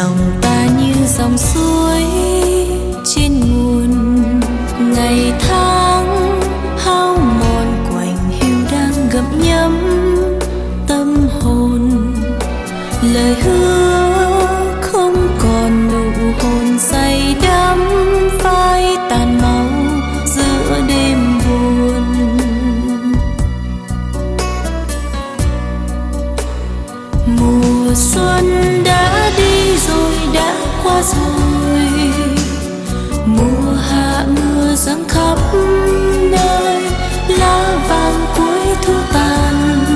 lòng ta như dòng suối trên nguồn, ngày tháng hao mòn quạnh hiu đang gặm nhấm tâm hồn. Lời hứa không còn nụ hôn say đắm, phai tàn máu giữa đêm buồn. Mùa xuân đã đi rồi, đã qua rồi. Mùa hạ mưa giăng khắp nơi, lá vàng cuối thu tàn,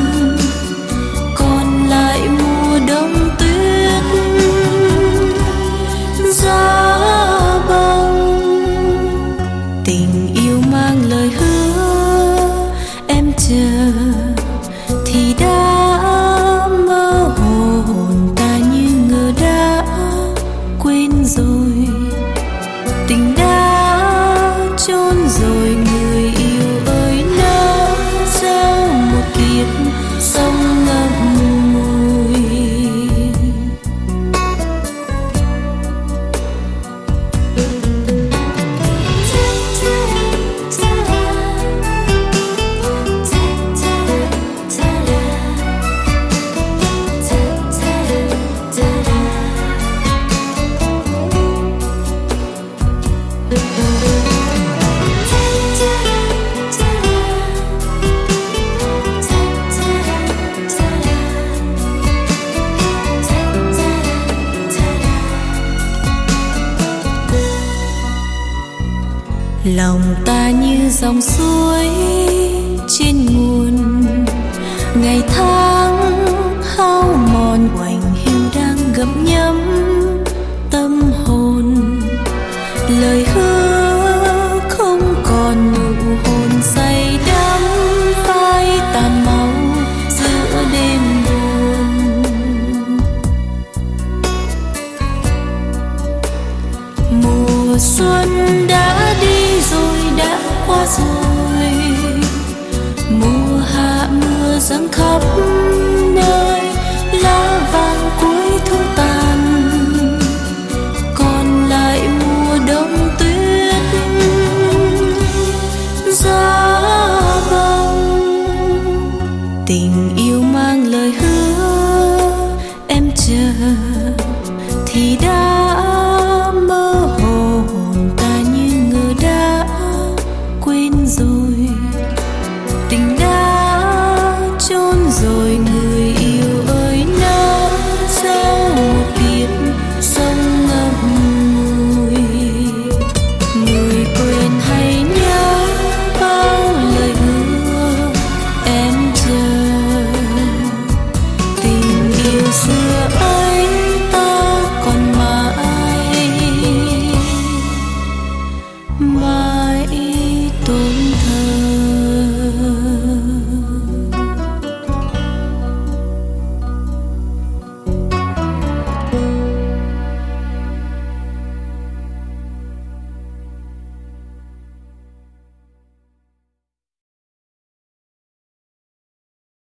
còn lại mùa đông tuyết giá băng. Tình yêu mang lời hứa em chờ thì đã mơ hồ, hồn ta như ngờ đã quên rồi. Tình đã chôn rồi, người yêu ơi nỡ gieo một kiếp sông ngậm ngùi. Lòng ta như dòng suối trên nguồn, ngày tháng hao mòn quạnh hiu đang gặm nhấm tâm hồn. Lời hứa không còn nụ hôn say đắm, phai tàn máu giữa đêm buồn. Mùa xuân đã đi rồi, đã qua rồi. Mùa hạ mưa giăng khắp nơi, lá vàng